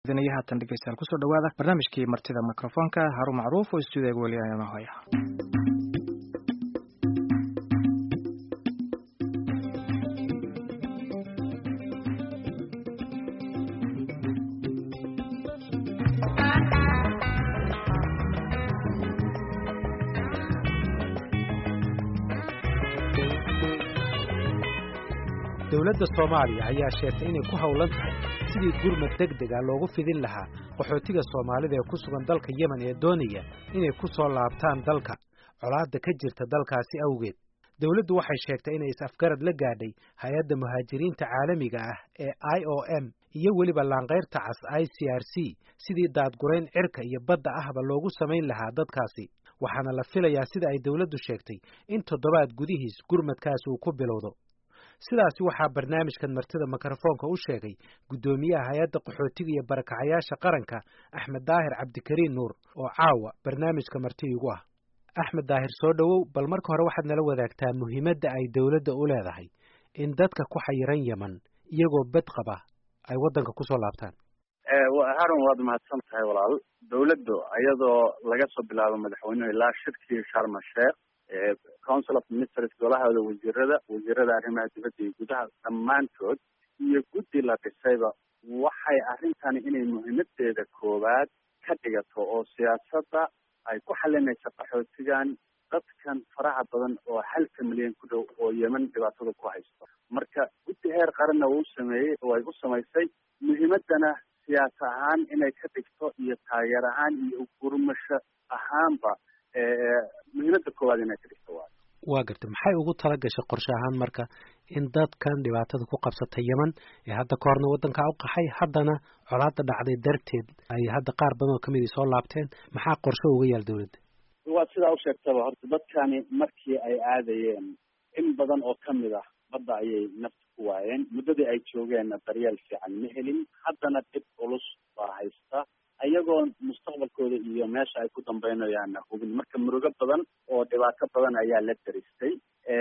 idinaya haatan dhegeystayaal kusoo dhawaada barnaamijkii martida mikrofoonka Harun Macruuf oo stuudiga weli ayaan haya. dowladda Soomaaliya ayaa sheegtay inay ku hawlan tahay sidii gurmad degdeg ah loogu fidin lahaa qaxootiga Soomaalida ee ku sugan dalka Yemen ee doonaya inay ku soo laabtaan dalka colaadda ka jirta dalkaasi awgeed. Dowladdu waxay sheegtay inay is-afgarad la gaadhay hay'adda muhaajiriinta caalamiga ah ee IOM iyo weliba laanqeyrta cas ICRC sidii daadgurayn cirka iyo badda ahba loogu samayn lahaa dadkaasi. waxaana la filayaa sida ay dowladdu sheegtay in toddobaad gudihiis gurmadkaas uu ku bilowdo. sidaasi waxaa barnaamijkan martida mikrofoonka u sheegay guddoomiyaha hay'adda qaxootiga iyo barakacayaasha qaranka Axmed Daahir Cabdikariin Nuur oo caawa barnaamijka marti igu ah. Axmed Daahir soo dhawow, bal marka hore waxaad nala wadaagtaa muhiimadda ay dowladda u leedahay in dadka ku xayiran Yemen iyagoo bad qaba ay waddanka ku soo laabtaan. Harun, waad mahadsan tahay walaal. dowladdu ayadoo laga soo bilaabo madaxweynuhu ilaa shirkii Sharm el-Sheikh Council of Ministers golahooda wasiirada arrimaha dibadda iyo gudaha dhammaantood iyo guddi la dhisayba waxay arrintani inay muhiimadeeda koowaad ka dhigato oo siyaasadda ay ku xalinayso qaxootigan dadkan faraha badan oo 1 milyan ku dhow oo Yemen dhibaatada ku haysto. marka guddi heer qaranna uu sameeyay oo ay u samaysay muhiimadana siyaasad ahaan inay ka dhigto iyo taageer ahaan iyo gurmasho ahaanba muhiimadda koowaad inay ka dhigto waa gartay. maxay ugu tala gashay qorshe ahaan marka in dadkan dhibaatada ku qabsatay Yemen ee hadda ka horna waddanka u qaxay haddana colaadda dhacday darteed ay hadda qaar badan oo kamid soo laabteen, maxaa qorshe uga yaal dowladda? waa sidaa u sheegtaba horta dadkani markii ay aadayeen in badan oo kamid ah badda ayay nafta ku waayeen. muddadii ay joogeenna daryeel fiican ma helin. haddana dhib culus baa haysta ayagoo mustaqbalkooda iyo meesha ay ku dambeynayaan hubin. marka murugo badan oo dhibaato badan ayaa la daristay.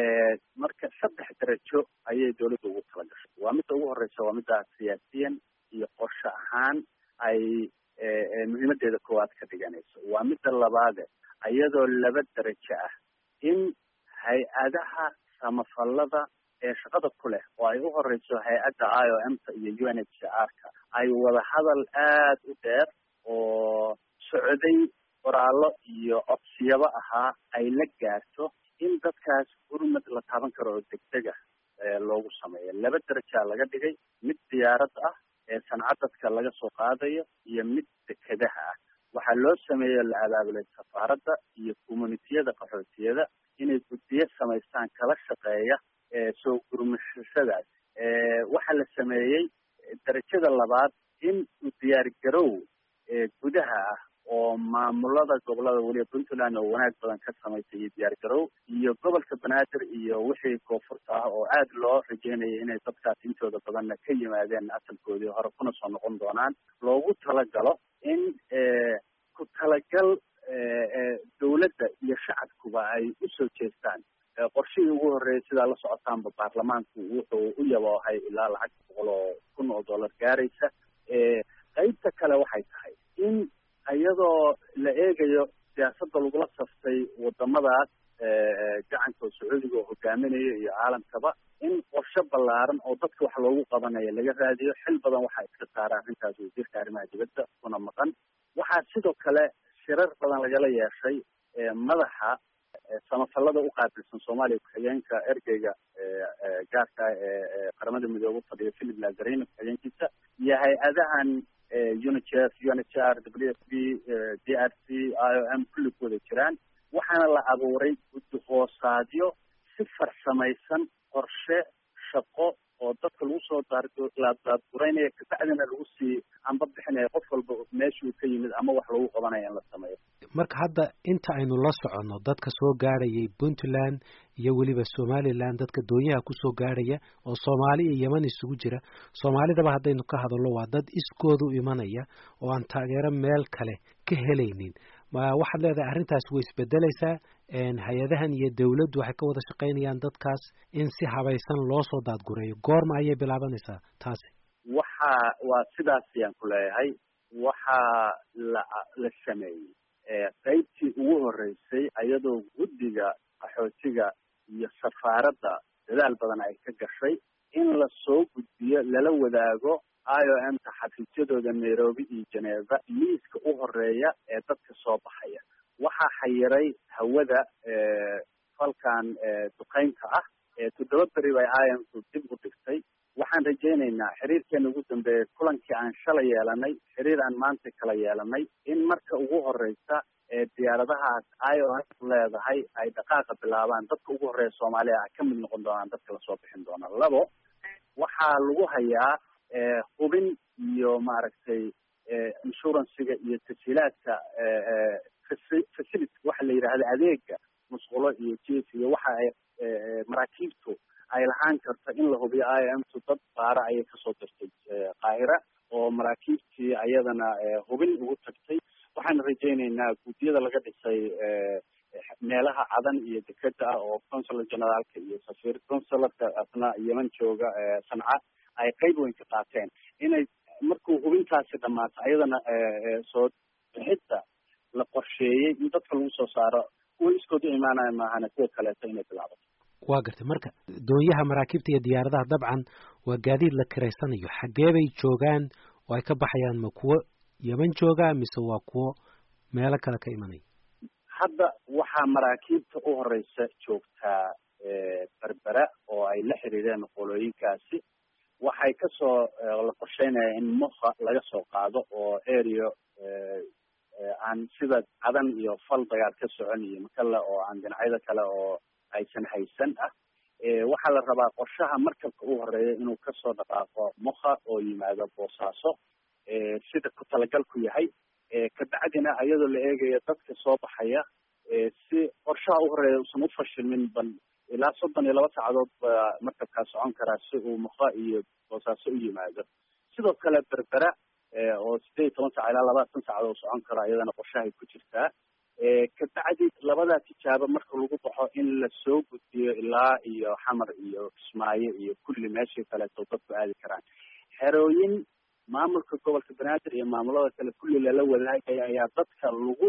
marka 3 darajo ayay dowladda ugu tala gashay. waa midda ugu horeysa waa midda siyaasiyan iyo qorshe ahaan ay muhiimadeeda koowaad ka dhiganayso. waa midda labaad ayadoo 2 darajo ah in hay-adaha samafalada ee shaqada ku leh oo ay u horeyso hay-adda IOM-ta iyo UNHCR-ka ay wada hadal aad u dheer oo socday qoraallo iyo codsiyaba ahaa ay la gaarto in dadkaas gurmad la taaban karo oo degdega loogu sameeyo. 2 darajaa laga dhigay, mid diyaarad ah ee sanca dadka laga soo qaadayo iyo mid dekedaha ah. waxaa loo sameeyey la abaabulay safaaradda iyo communitiyada qaxootiyada inay guddiyo samaystaan kala shaqeeya soo gurmashadaas. waxaa la sameeyey darajada labaad in u diyaargarow gudaha ah oo maamulada gobolada waliba Puntland oo wanaag badan ka samaysay iyo diyaargarow iyo gobolka Banaadir iyo wixii koonfurta ah oo aad loo rajeynayay inay dadkaas intooda badanna ka yimaadeen asalkoodii hore kuna soo noqon doonaan loogu talagalo in ku talagal dowladda iyo shacabkuba ay u soo jeestaan. qorshihii ugu horreeyay sidaa la socotaanba baarlamaanku wuxuu u yaboohay ilaa lacag $100,000 gaaraysa. qaybta kale waxay tahay in iyadoo la eegayo siyaasadda lagula saftay wadamadaas gacanka Sacuudiga oo hogaaminaya iyo caalamkaba in qorshe ballaaran oo dadka wax loogu qabanayo laga raadiyo. xil badan waxaa iska saaran arrintaas wasiirka arrimaha dibadda kuna maqan. waxaa sidoo kale shirar badan lagala yeeshay madaxa samafalada u qaabilsan Soomaaliya ku-xigeenka ergeyga gaarka ee qaramada midoobay fadhiya Philip Lazzarini ku-xigeenkiisa iyo hay-adahan UNICEF, UNHCR, WFP, DRC, IOM kulligooda jiraan. waxaana la abuuray guddi hoosaadyo si farsamaysan qorshe shaqo oo dadka lagu soo daadguraynaya kabacdina lagu sii amba bixinaya qof walba meeshuu ka yimid ama wax lagu qabanaya in la sameeyo. marka hadda inta aynu la soconno dadka soo gaarayay Puntland iyo weliba Somaliland dadka doonyaha ku soo gaaraya oo Soomaali iyo Yemen isugu jira. Soomaalidaba haddaynu ka hadalno waa dad iskoodu imanaya oo aan taageero meel kale ka helaynin. ma waxaad leedahay arrintaas way isbedelaysaa? hay-adahan iyo dowladdu waxay ka wada shaqaynayaan dadkaas in si habaysan loo soo daadgureeyo. goorma ayay bilaabanaysaa taasi? waa sidaas ayaan ku leeyahay. waxaa la sameeyey qaybtii ugu horeysay iyadoo guddiga qaxootiga iyo safaaradda dadaal badan ay ka gashay in la soo gudbiyo lala wadaago IOM-ta xafiisyadooda Nairobi iyo Geneva liiska u horeeya ee dadka soo baxaya. waxaa xayiray hawada falkan duqeynta ah 7 beri bay IOM-tu dib u dhigtay. waxaan rajaynaynaa xiriirkeena ugu dambeeya kulankii aan shalay yeelanay xiriir aan maanta kala yeelanay in marka ugu horeysa diyaaradahaas IOM leedahay ay dhaqaaqa bilaabaan dadka ugu horeeya Soomaaliya ay ka mid noqon doonaan dadka lasoo bixin doona. 2 waxaa lagu hayaa hubin iyo maaragtay insurance-ga iyo tashiilaadka facility waxa la yiraahdo adeega musqulo iyo jiif iyo waxa ay maraakiibtu ay lahaan karta in la hubiyo IOM-tu dad baara ayay kasoo dirtay Qaahira oo maraakiibtii ayadana hubin ugu tagtay. waxaan rajaynaynaa guddiyada laga dhisay meelaha cadan iyo dekeda ah oo consul generaalka iyo safiir consularka asna Yemen jooga Sanca ay qayb weyn ka qaateen inay markuu hubintaasi dhamaato ayadana soo bixita la qorsheeyay in dadka lagu soo saaro kuwa iskoodu imaanaya maahane kuwa kaleeto inay bilaabato. waa gartay marka doonyaha maraakiibta iyo diyaaradaha dabcan waa gaadiid la kireysanayo xaggee bay joogaan oo ay ka baxayaan ma kuwo Yemen jooga mise waa kuwo meelo kale ka imanay? hadda waxaa maraakiibta u horeysa joogtaa Berbera oo ay la xiriireen qolooyinkaasi. waxay kasoo la qorsheynaya in Moha laga soo qaado oo area aan sida cadan iyo fal dagaal ka socon iyo makala oo aan dhinacyada kale oo aysan haysan ah. waxaa la rabaa qorshaha markabka u horeeya inuu kasoo dhaqaaqo Moha oo yimaado Boosaaso sida ku talagalku yahay. kabacdina iyadoo la eegayo dadka soo baxaya si qorshaha u horeeya uusan u fashilmin ban ilaa 32 saacadood markabkaa socon karaa si uu Moha iyo Boosaaso u yimaado. sidoo kale Berbera oo 18 saac ilaa 20 saacadood socon kara iyadana qorshahay ku jirtaa. kabacdi labada tijaabo marka lagu baxo in la soo gudbiyo ilaa iyo Xamar iyo Kismaayo iyo kulli meeshii kale oo dadku aadi karaan. xerooyin maamulka gobolka Banaadir iyo maamulada kale kulli la wadaagaya ayaa dadka lagu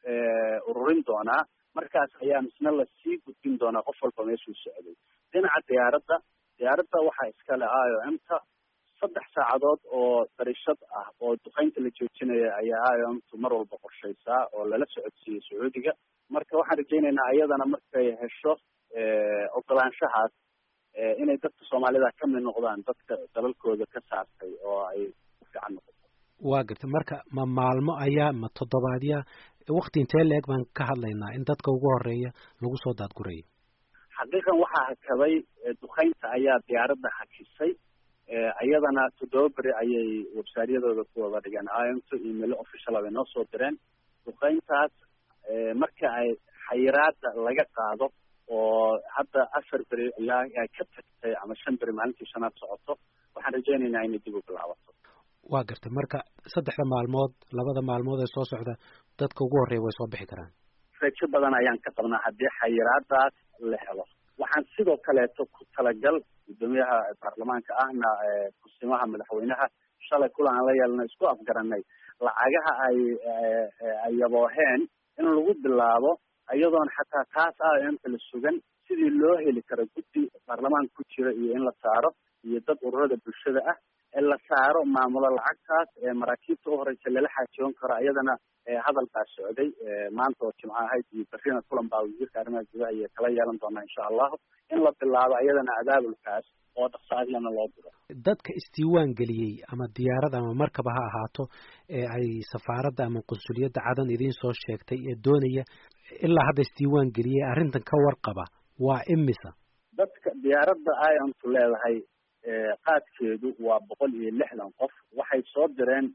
ururin doonaa. markaas ayaa misna la sii gudbin doonaa qof walba meeshuu socday. dhinaca diyaaradda waxaa iskale IOM-ta 3 saacadood oo darishad ah oo duqeynta la joojinaya ayaa IOM-tu mar walba qorsheysaa oo lala socodsiiyey Sacuudiga. marka waxaan rajaynaynaa ayadana markay hesho ogolaanshahaas inay dadka Soomaalida ka mid noqdaan dadka dalalkooda ka saartay oo ay u fiican noqoto. waa gartay marka ma maalmo ayaa ma toddobaadya waqti intee leeg baan ka hadlaynaa in dadka ugu horeeya lagu soo daadgurayo? xaqiiqan waxaa hakaday duqeynta ayaa diyaaradda hakisay. ayadana 7 beri ayay website-yadooda ku wada dhigeen IOM-tu email official ay noo soo direen. duqeyntaas marka ay xayiraada laga qaado oo hadda 4 beri ilaa ay ka tagtay ama 5 beri maalintii shanaad socoto waxaan rajaynaynaa inay dib u bilaabato. waa gartay marka 3 maalmood 2 maalmood ee soo socda dadka ugu horeeya way soo bixi karaan. rajo badan ayaan ka qabnaa haddii xayiraadaas la helo. waxaan sidoo kaleeto ku talagal gudoomiyaha baarlamaanka ahna kusimaha madaxweynaha shalay kulan aan la yeelnay isku afgaranay lacagaha ay yabooheen in lagu bilaabo iyadoon xataa taas IOM-ta la sugan sidii loo heli karo guddi baarlamaanka ku jira iyo in la saaro iyo dad ururada bulshada ah in la saaro maamulo lacagtaas maraakiibta u horeysa lala xaajoon karo. iyadana hadal baa socday maanta oo Jimco ahayd iyo berrina kulan baa wasiirka arrimaha gudaha iyo kala yeelan doonaa insha Allah in la bilaabo iyadana abaabulkaas oo dhaqsaadiyana loo diro. dadka isdiiwaan geliyey ama diyaarad ama markaba ha ahaato ee ay safaaradda ama qunsuliyadda cadan idiin soo sheegtay ee doonaya ilaa hadda isdiiwaan geliyey arrintan ka warqaba waa imisa? dadka diyaaradda IOM-tu leedahay qaadkeedu waa 160 qof. waxay soo direen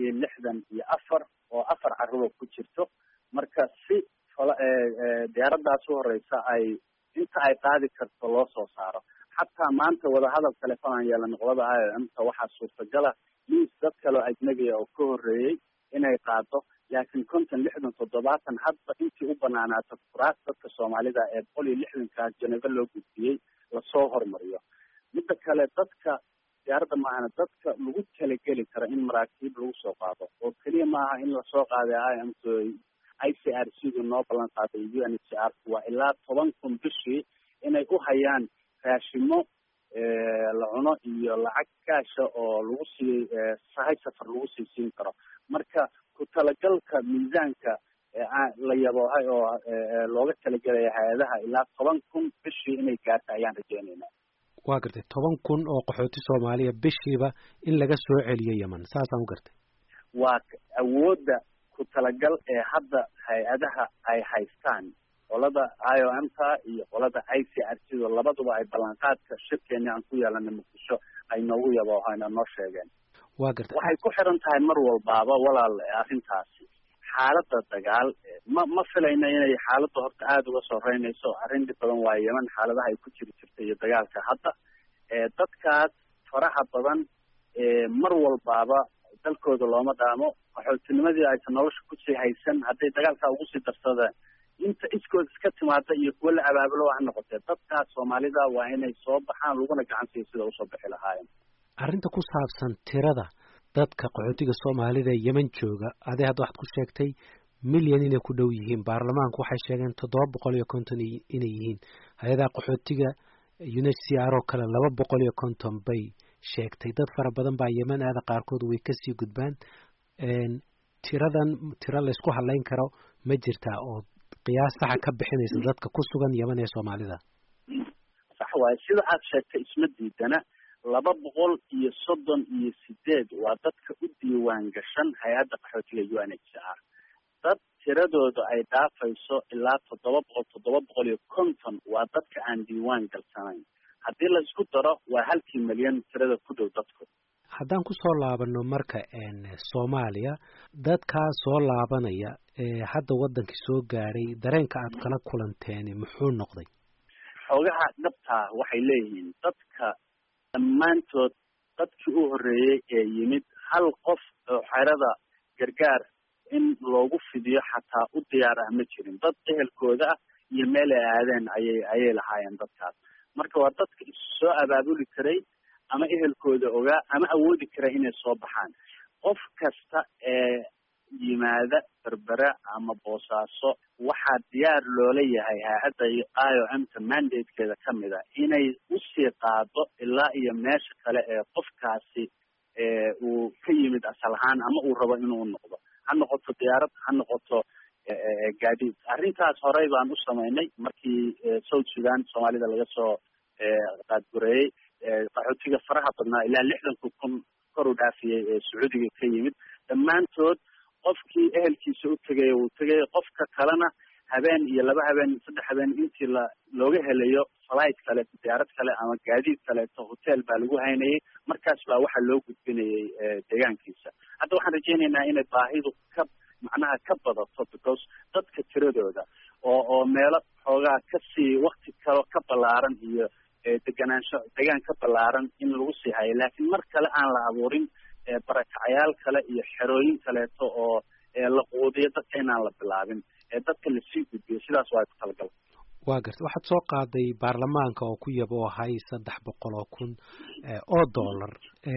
164 oo 4 carruur ku jirto. marka si diyaaraddaas u horeysa ay inta ay qaadi karto loo soo saaro. xataa maanta wadahadal telefoon aan yeelan qolada IOM-ta waxaa suurtagala liis dad kale ajnabi oo ka horeeyey inay qaado laakiin 50 60 70 hadda intii u banaanaato kuraas dadka Soomaalida ee 160 Geneva loo gudbiyey lasoo hormariyo. midda kale dadka diyaaradda maahana dadka lagu talageli karo in maraakiib lagu soo qaado oo keliya maaha in lasoo qaaday ICRC-du noo ballan qaaday UNHCR waa ilaa 10,000 bishii inay u hayaan raashimo la cuno iyo lacag kaasha oo lagu sii sahay safar lagu sii siin karo. Marka ku talagalka miisaanka la yaboohay oo looga talagelaya hay-adaha ilaa 10,000 bishii inay gaarto ayaan rajeynaynaa. waa gartay 10,000 oo qaxooti Soomaaliya bishiiba in laga soo celiyo Yemen, saasaan u gartay. waa awoodda ku talagal ee hadda hay-adaha ay haystaan qolada IOM-ka iyo qolada ICRC-du labaduba ay ballanqaadka shirkeena aan ku yeelanay Muqdisho ay noogu yaboohayna noo sheegeen. waa gartay. waxay ku xiran tahay mar walbaaba walaal arrintaasi xaaladda dagaal ma filayna inay xaaladda horta aada uga soo reynayso. arrin dhib badan waa Yemen xaaladaha ay ku jiri jirtay iyo dagaalka hadda dadkaas faraha badan mar walbaaba dalkooda looma dhaamo. qaxootinimadii aysan nolosha kusii haysan hadday dagaalkaa ugu sii darsadeen inta iskooda iska timaada iyo kuwa la abaabulo ha noqotee dadkaas Soomaalida waa inay soo baxaan laguna gacan siiyo sida usoo bixi lahaayeen. arrinta ku saabsan tirada dadka qaxootiga Soomaalida ee Yemen jooga adee hadda waxaad ku sheegtay milyan inay ku dhow yihiin. baarlamaanku waxay sheegeen 750 inay yihiin. hay-adaha qaxootiga UNHCR oo kale 250 bay sheegtay. dad fara badan baa Yemen aada qaarkood way kasii gudbaan. tira la isku halayn karo ma jirtaa oo qiyaas saxa ka bixinaysa dadka ku sugan Yemen ee Soomaalida? sax waaye sida aad sheegtay isma diidana 238 waa dadka u diiwaan gashan hay-adda qaxootiga UNHCR. dad tiradooda ay dhaafayso ilaa 750 waa dadka aan diiwaan galsanayn. haddii la isku daro waa 1 milyan tirada ku dhow dadku. haddaan ku soo laabano marka Soomaaliya dadkaa soo laabanaya hadda wadankii soo gaaray dareenka aad kala kulanteen muxuu noqday? xoogaha dhabtaa waxay leeyihiin dadka dhammaantood dadkii u horreeyey ee yimid hal qof oo xerada gargaar in loogu fidiyo xataa u diyaar ah ma jirin. dad ehelkooda ah iyo meel ay aadeen ayay lahaayeen dadkaas. marka waa dadka soo abaabuli karay ama ehelkooda ogaa ama awoodi kara inay soo baxaan. qof kasta ee yimaada Berbera ama Boosaaso waxaa diyaar loola yahay hay-adda IOM-ka mandatekeeda ka mid a inay usii qaado ilaa iyo meesha kale ee qofkaasi uu ka yimid asal ahaan ama uu rabo inuu noqdo, ha noqoto diyaarad ha noqoto gaadiid. arrintaas horey baan u samaynay markii South Sudan Soomaalida laga soo qaadgureeyey. qaxootiga faraha badnaa ilaa 60,000 kor u dhaafiyey ee Sacuudiga ka yimid. dhammaantood qofkii ehelkiisa u tegay uu tegay, qofka kalena habeen iyo 2 habeen 3 habeen intii looga helayo flight kale, diyaarad kale ama gaadiid kaleeto hotel baa lagu haynayay. markaas baa waxaa loo gudbinayay deegaankiisa. hadda waxaan rajaynaynaa inay baahidu ka badato because dadka tiradooda oo meelo xoogaa kasii wakti kalo ka ballaaran iyo deganaansho deegaan ka ballaaran in lagu sii hayo. laakiin mar kale aan la abuurin barakacayaal kale iyo xerooyin kaleeto oo la quudiyo dadka inaan la bilaabin dadka lasii gudbiyo. sidaas waa ku talagal. waa gartay. waxaad soo qaaday baarlamaanka oo ku yaboohay 300,000 oo dollar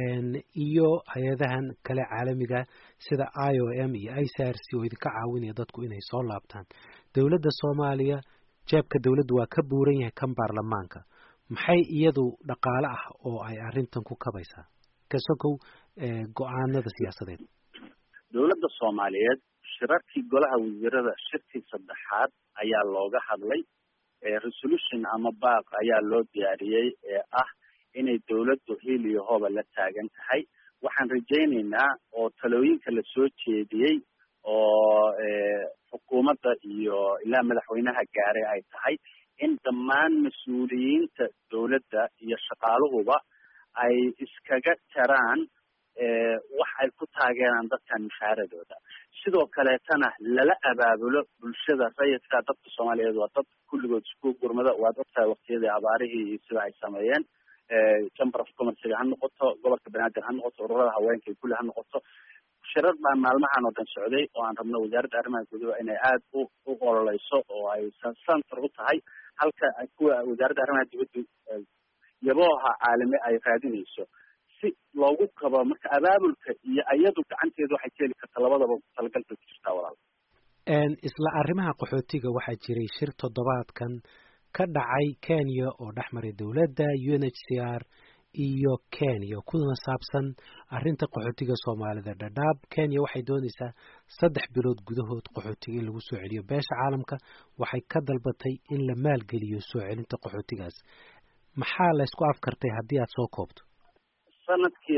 iyo hay-adahan kale caalamiga sida IOM iyo ICRC oo idinka caawinaya dadku inay soo laabtaan. dowladda Soomaaliya jeebka dowladdu waa ka buuran yahay kan baarlamaanka. maxay iyadu dhaqaale ah oo ay arrintan ku kabaysaa ka sokow go'aanada siyaasadeed? dowladda Soomaaliyeed shirarkii golaha wasiirada shirkii 3aad ayaa looga hadlay. resolution ama baaq ayaa loo diyaariyey ee ah inay dowladdu hiil iyo hooba la taagan tahay. waxaan rajaynaynaa oo talooyinka la soo jeediyey oo xukuumadda iyo ilaa madaxweynaha gaaray ay tahay in dhammaan mas-uuliyiinta dowladda iyo shaqaaluhuba ay iskaga jaraan wax ay ku taageeraan dadkan mushaaradooda. sidoo kaleetana lala abaabulo bulshada rayidka. dadka Soomaaliyeed waa dad kulligood isku gurmada. waad ogtahay waqtiyadii abaarihii iyo sida ay sameeyeen. Chamber of Commerce ha noqoto, gobolka Banaadir ha noqoto, ururada haweenka kulli ha noqoto. shirar baan maalmahan oo dhan socday oo aan rabno wasaaradda arrimaha gudaha inay aad u ololeyso oo ay center u tahay halka kuwa wasaaradda arrimaha dibadda yabooha caalami ay raadinayso si loogu kabo marka abaabulka iyo iyadu gacanteedu waxay ka heli karta labadaba talagalka ku jirtaa walaal. isla arrimaha qaxootiga waxaa jiray shir toddobaadkan ka dhacay Kenya oo dhexmaray dowladda UNHCR iyo Kenya kuna saabsan arrinta qaxootiga Soomaalida Dadaab. Kenya waxay doonaysaa 3 bilood gudahood qaxootiga in lagu soo celiyo. Beesha caalamka waxay ka dalbatay in la maalgeliyo soo celinta qaxootigaas. maxaa la isku afkartay haddii aad soo koobto? sanadkii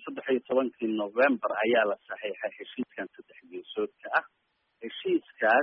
2013 November ayaa la saxiixay heshiiskan 3 geesoodka ah. heshiiskaas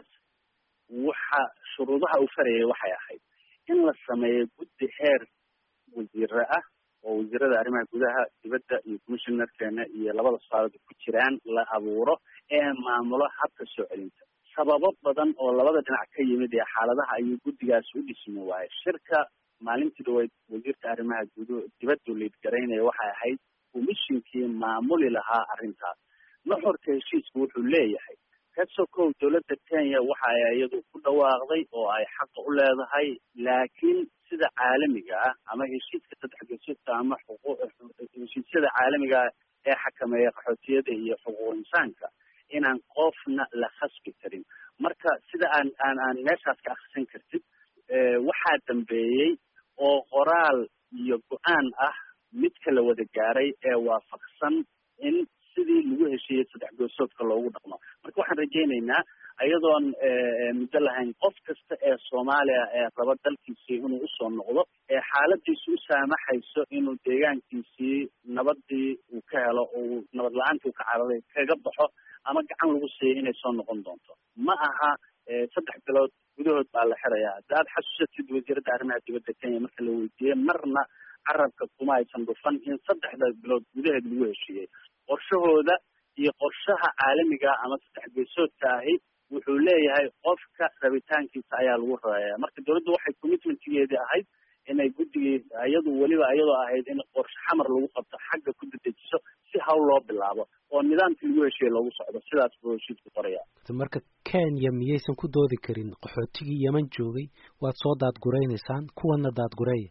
waxa shuruudaha uu farayay waxay ahayd in la sameeyo guddi heer wasiiro ah oo wasiirada arrimaha gudaha, dibadda iyo commissionerkeena iyo labada saarada ku jiraan la abuuro ee maamulo habka soo celinta. sababo badan oo labada dhinac ka yimid ee xaaladaha ayuu guddigaas u dhismi waayay. shirka maalintii dhaweyd wasiirka arrimaha dibadda liid garaynaya waxay ahayd commissionkii maamuli lahaa arrintaas. nuxurka heshiisku wuxuu leeyahay kasokow dowladda Kenya waxa ay iyadu ku dhawaaqday oo ay xaq u leedahay, laakiin sida caalamiga ah ama heshiiska 3 geesoodka ama heshiisyada caalamiga ee xakameeya qaxootiyada iyo xuquuq insaanka inaan qofna la khasbi karin. marka sida aan meeshaas ka akhrisan kartid waxaa dambeeyey oo qoraal iyo go-aan ah mid kala wada gaaray ee waafaqsan in sidii lagu heshiiyey 3 geesoodka loogu dhaqmo. marka waxaan rajaynaynaa ayadoon muddo lahayn qof kasta ee Soomaaliya ee raba dalkiisii inuu usoo noqdo ee xaaladiisu u saamaxayso inuu deegaankiisii nabadii uu ka helo oo nabad la-aantii uu ka cararay kaga baxo ama gacan lagu siiyo inay soo noqon doonto. ma aha 3 bilood gudahood baa la xirayaa. haddaad xasuusatid wasiiradda arrimaha dibadda Kenya marka la weydiiyey marna carabka kuma aysan dhufan in 3 bilood gudaheed lagu heshiiyey. qorshahooda iyo qorshaha caalamiga ama 3 geesoodka ahi wuxuu leeyahay qofka rabitaankiisa ayaa lagu rareeyaa. marka dowladdu waxay commitmentgeedii ahayd inay guddigii iyadoo ahayd in qorshe xamar lagu qabto xagga ku dedejiso si hawl loo bilaabo oo nidaamkii lagu heshiiyey loogu socdo. sidaas buu heshiisku qoraya. marka Kenya miyaysan ku doodi karin qaxootigii Yemen joogay waad soo daadguraynaysaan kuwana daadgureeya?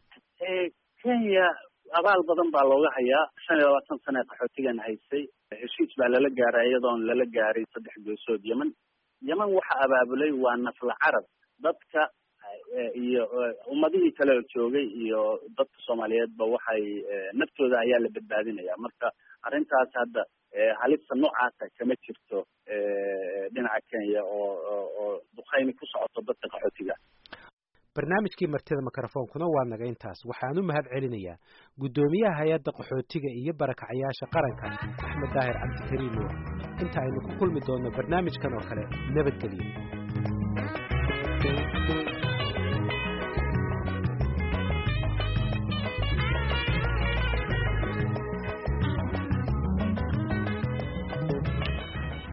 Kenya abaal badan baa looga hayaa. 25 sano qaxootigan haysay. heshiis baa lala gaaray iyadoon lala gaaray 3 geesood. Yemen waxa abaabulay waa nafla carab dadka iyo ummadihii kale oo joogay iyo dadka Soomaaliyeedba waxay naftooda ayaa la badbaadinaya. marka arrintaas hadda halista noocaas kama jirto dhinaca Kenya oo duqeyni ku socoto dadka qaxootiga. barnaamijkii martida mikrofoonkuna waa naga intaas. waxaan u mahad celinayaa gudoomiyaha hay'adda qaxootiga iyo barakacayaasha qaranka Axmed Daahir Cabdikariim. inta aynu ku kulmi doono barnaamijkan oo kale nabadgelyo.